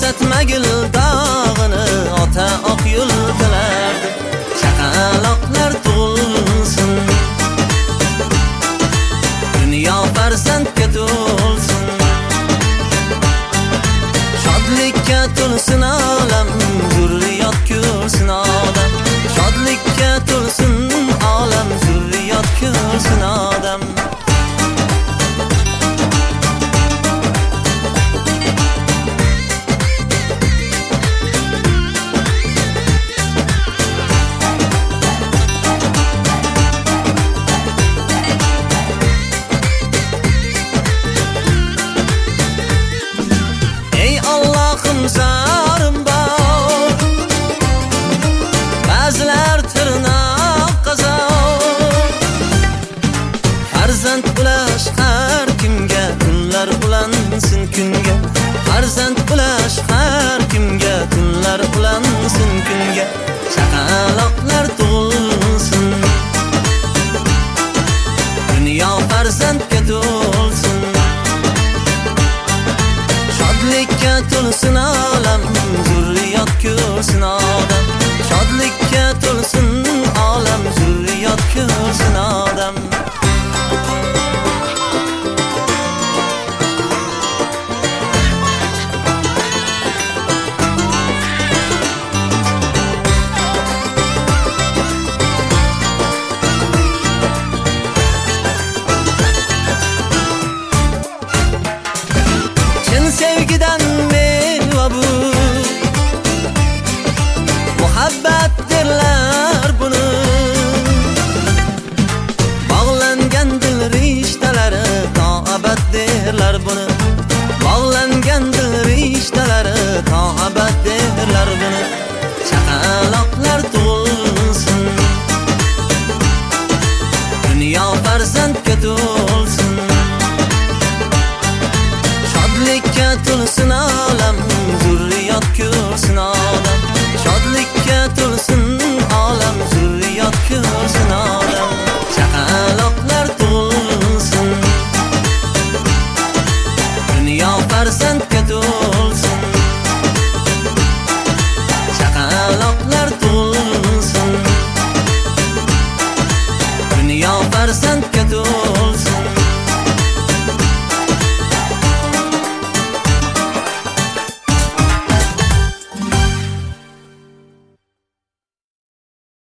Kuzatmagil dog'ini ota oq yo'l tilardi. Chaqaloqlar tug'ilsin, dunyo farzandga to'lsin. Shodlikka to'lsin olam, zurriyot ko'rsin odam. Shodlikka to'lsin olam, zurriyot ko'rsin odam. Zarim bor, ba'zilar tirnoq qazor. Farzand ulash har kimga, kunlar ulansin kunga. Farzand ulash har kimga, kunlar ulansin kunga. Chaqaloqlar tug'ilsin, dunyo farzandga to'lsin. Shodlikka to'lsin olam, zurriyot ko'rsin odam. Shodlikka to'lsin olam, zurriyot ko'rsin odam. Sevgidan meva bu, muhabbat derlar buni. Bog'langan dil rishtalari to abad derlar buni. Bog'langan dil rishtalari to abad derlar buni. Chaqaloqlar tug'ilsin, dunyo farzandga to'lsin. Shodlikka to'lsin olam, zurriyot ko'rsin odam. Shodlikka to'lsin olam, zurriyot ko'rsin odam. Chaqaloqlar tug'ilsin, dunyo farzandga to'lsin. Chaqaloqlar tug'ilsin, dunyo farzandga to'lsin.